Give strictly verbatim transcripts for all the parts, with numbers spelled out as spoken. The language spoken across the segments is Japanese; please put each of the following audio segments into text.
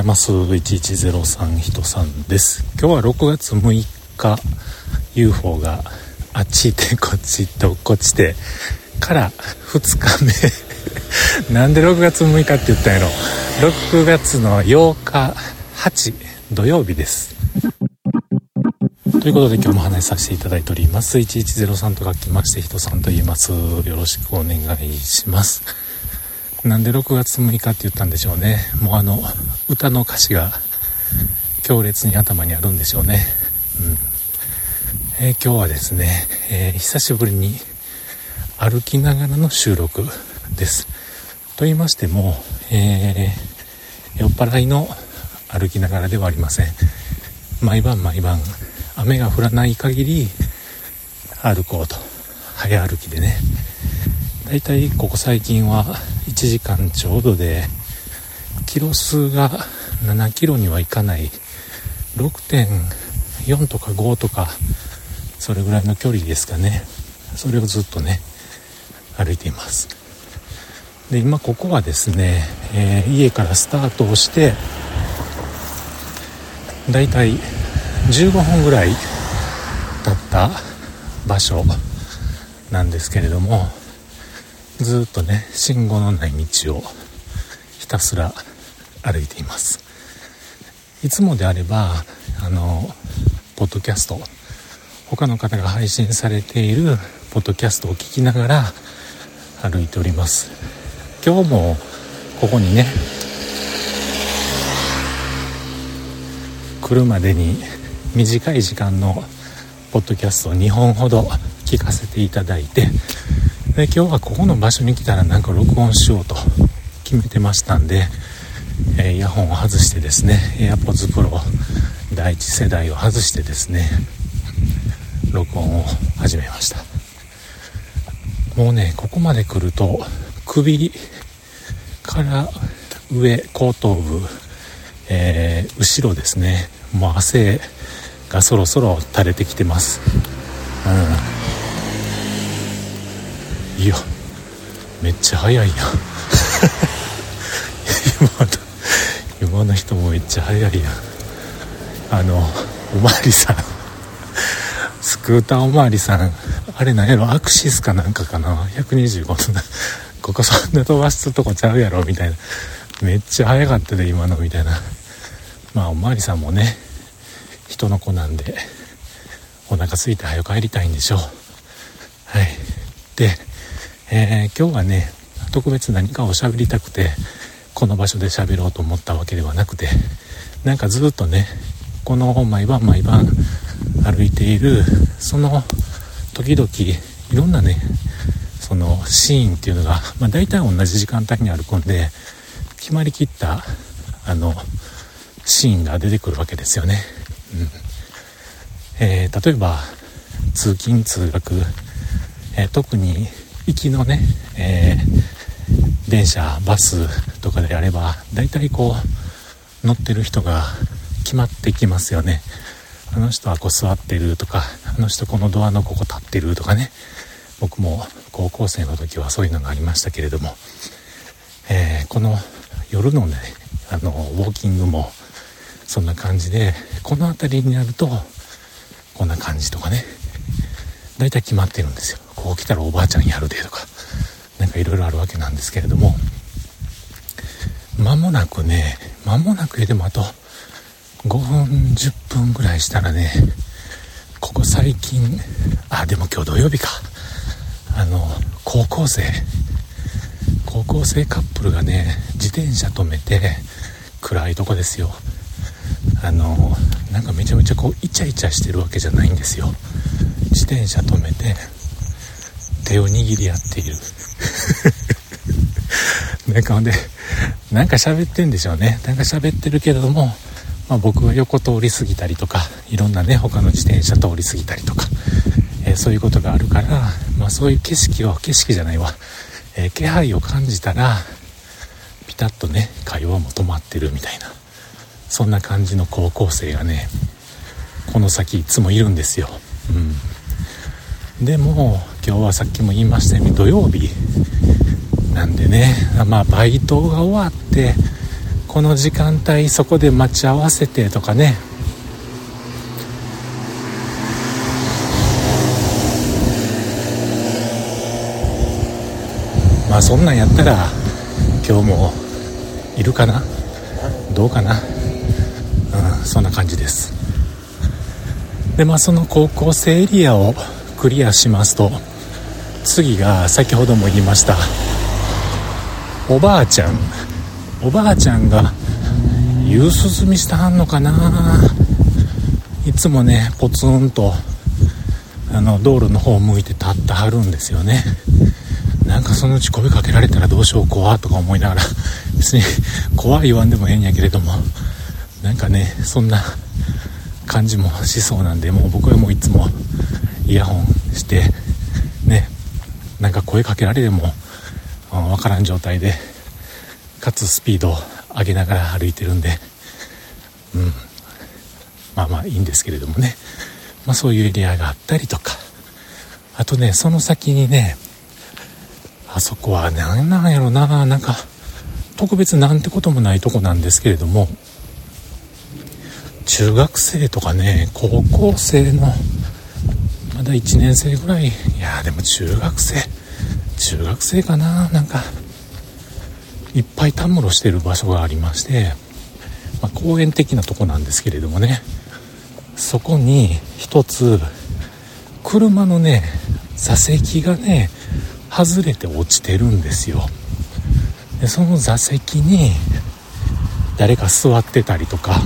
ざいます。いちいちゼロさんひとさんです。今日はろくがつむいか ユーフォー があっち行ってこっち行って落っこちてからふつかめなんでろくがつむいかって言ったんやろ。ろくがつのようかはち土曜日です。ということで今日も話させていただいております。いちいちゼロさんと書きまして人さんと言います。よろしくお願いします。なんでろくがつむいかって言ったんでしょうね。もうあの歌の歌詞が強烈に頭にあるんでしょうね。うんえー、今日はですね、えー、久しぶりに歩きながらの収録です。と言いましても、えー、酔っ払いの歩きながらではありません。毎晩毎晩雨が降らない限り歩こうと、早歩きでね。だいたいここ最近はいちじかんちょうどでキロ数がななキロにはいかない ろくてんよん とかごとかそれぐらいの距離ですかね。それをずっとね歩いています。で今ここはですね、えー、家からスタートをしてだいたいじゅうごふんぐらい経った場所なんですけれども、ずっとね信号のない道をひたすら歩いています。いつもであればあのポッドキャスト、他の方が配信されているポッドキャストを聞きながら歩いております。今日もここにね来るまでに短い時間のポッドキャストをにほんほど聞かせていただいて、で今日はここの場所に来たらなんか録音しようと決めてましたんで、えー、イヤホンを外してですね AirPods Pro だいいち世代を外してですね録音を始めました。もうねここまで来ると首から上後頭部、えー、後ろですね、もう汗がそろそろ垂れてきてます。うんいやめっちゃ早いやん今, 今の人もめっちゃ早いやん。あのおまわりさんスクーターおまわりさんあれなんやろ、アクシスかなんかかな、ひゃくにじゅうごのここそんな飛ばすとこちゃうやろみたいな、めっちゃ早かったで今のみたいな。まあおまわりさんもね人の子なんでお腹空いて早く帰りたいんでしょう。はいでえー、今日はね特別何かを喋りたくてこの場所で喋ろうと思ったわけではなくて、なんかずっとねこの毎晩毎晩歩いているその時々いろんなねそのシーンっていうのが、まあ、大体同じ時間帯に歩くんで決まりきったあのシーンが出てくるわけですよね。うんえー、例えば通勤通学、えー、特に行きのね、えー、電車バスとかであればだいたいこう乗ってる人が決まってきますよね。あの人はこう座ってるとか、あの人このドアのここ立ってるとかね。僕も高校生の時はそういうのがありましたけれども、えー、この夜のねあのウォーキングもそんな感じで、この辺りになるとこんな感じとかねだいたい決まってるんですよ。こう来たらおばあちゃんやるでとかなんかいろいろあるわけなんですけれども、間もなくね間もなくでもあとごふんじゅっぷんぐらいしたらね、ここ最近あでも今日土曜日か、あの高校生高校生カップルがね自転車止めて暗いとこですよ。あのなんかめちゃめちゃこうイチャイチャしてるわけじゃないんですよ。自転車止めて手を握り合っているなんかほんでなんか喋ってんでしょうね。なんか喋ってるけれども、まあ、僕は横通り過ぎたりとかいろんなね他の自転車通り過ぎたりとか、えー、そういうことがあるから、まあ、そういう景色を景色じゃないわ、えー、気配を感じたらピタッとね会話も止まってるみたいな、そんな感じの高校生がねこの先いつもいるんですよ。うん、でも今日はさっきも言いましたように土曜日なんでね、まあバイトが終わってこの時間帯そこで待ち合わせてとかね、まあそんなんやったら今日もいるかな、どうかな、うん、そんな感じです。でまあその高校生エリアをクリアしますと、次が先ほども言いましたおばあちゃんおばあちゃんが夕涼みしてはんのかな、いつもねポツンとあの道路の方を向いて立ってはるんですよね。なんかそのうち声かけられたらどうしよう怖とか思いながら、別に怖い言わんでもええんやけれども、なんかねそんな感じもしそうなんで、もう僕はもういつもイヤホンしてね、なんか声かけられてもわからん状態で、かつスピードを上げながら歩いてるんで、うん、まあまあいいんですけれどもね、まあそういうエリアがあったりとか、あとねその先にね、あそこは何なんやろな、なんか特別なんてこともないとこなんですけれども、中学生とかね高校生のまだいちねん生ぐらい、いやでも中学生中学生かな、なんかいっぱいたむろしてる場所がありまして、まあ、公園的なとこなんですけれどもね、そこに一つ車のね座席がね外れて落ちてるんですよ。でその座席に誰か座ってたりとか、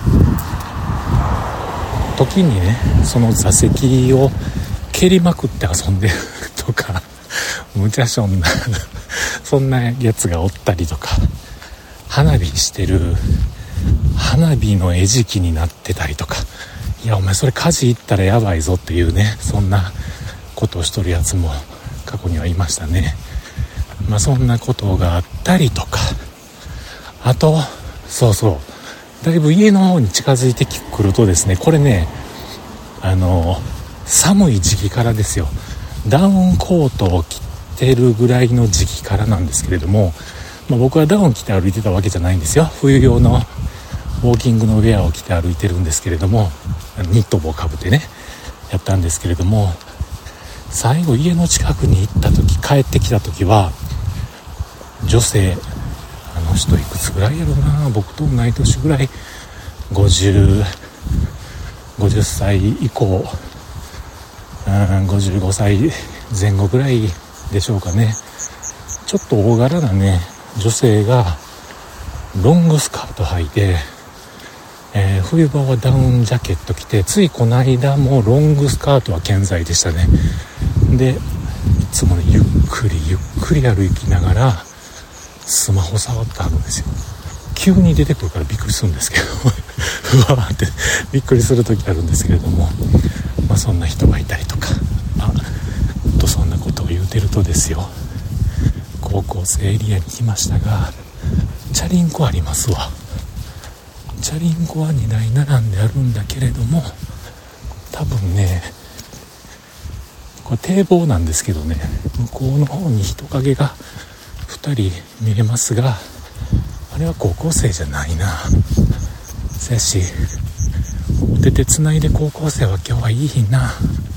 時にねその座席を蹴りまくって遊んでるとかむちゃしょんなそんなやつがおったりとか、花火してる花火の餌食になってたりとか、いやお前それ火事行ったらやばいぞっていうね、そんなことをしとるやつも過去にはいましたね。まあそんなことがあったりとか、あとそうそうだいぶ家の方に近づいてくるとですね、これねあの寒い時期からですよ、ダウンコートを着てるぐらいの時期からなんですけれども、まあ、僕はダウン着て歩いてたわけじゃないんですよ。冬用のウォーキングのウェアを着て歩いてるんですけれども、ニット帽をかぶってねやったんですけれども、最後家の近くに行った時、帰ってきた時は女性、あの人いくつぐらいやろうな、僕と同い年ぐらい、ごじゅう、ごじゅっさい以降、うん、ごじゅうごさいぜん後ぐらいでしょうかね。ちょっと大柄なね女性がロングスカート履いて、えー、冬場はダウンジャケット着て、ついこの間もロングスカートは健在でしたね。でいつもねゆっくりゆっくり歩きながらスマホ触ってあるんですよ。急に出てくるからびっくりするんですけどうわーってびっくりする時あるんですけれども、まあそんな人がいたりとか、あとそんなことを言うてるとですよ、高校生エリアに来ましたが、チャリンコありますわ。チャリンコはにだい並んであるんだけれども、多分ねこれ堤防なんですけどね、向こうの方に人影がふたり見えますが、あれは高校生じゃないな。せやしお手手つないで高校生は今日はいい日な。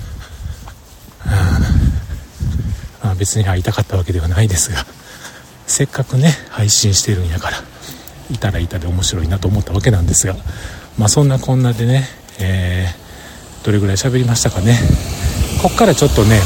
ああ別に会いたかったわけではないですが、せっかくね配信してるんやからいたらいたで面白いなと思ったわけなんですが、まあそんなこんなでね、えー、どれぐらい喋りましたかね。こっからちょっとね、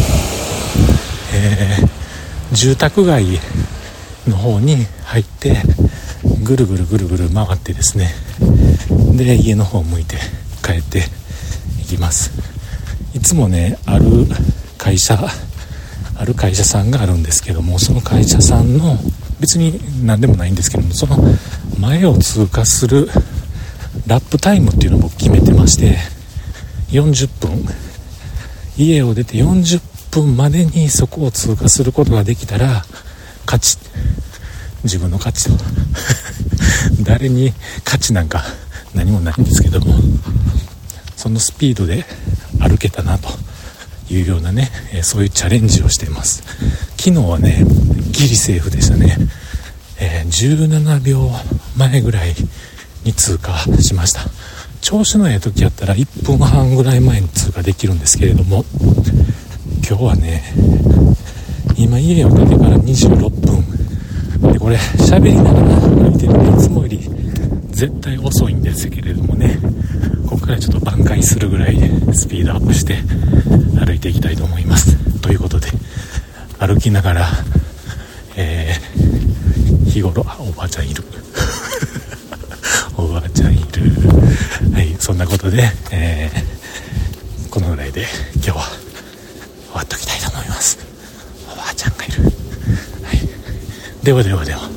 えー、住宅街の方に入ってぐるぐるぐるぐる回ってですね、で家の方を向いて帰っていきます。いつもねある会社ある会社さんがあるんですけども、その会社さんの別に何でもないんですけども、その前を通過するラップタイムっていうのを僕決めてまして、よんじゅっぷん、家を出てよんじゅっぷんまでにそこを通過することができたら勝ち、自分の勝ちと誰に勝ちなんか何もないんですけども、そのスピードで歩けたなというようなね、えー、そういうチャレンジをしています。昨日はねギリセーフでしたね。 えー、じゅうななびょうまえぐらいに通過しました。調子のええ時やったらいっぷんはんぐらい前に通過できるんですけれども、今日はね、今家を出てからにじゅうろっぷんで、これ喋りながら歩いてるのでいつもより絶対遅いんですけれどもね、ここからちょっと挽回するぐらいでスピードアップして歩いていきたいと思います。ということで歩きながら、えー、日頃あおばあちゃんいるおばあちゃんいるはい、そんなことで、えー、このぐらいで今日は終わっときたいと思います。おばあちゃんがいる、はい、ではではでは。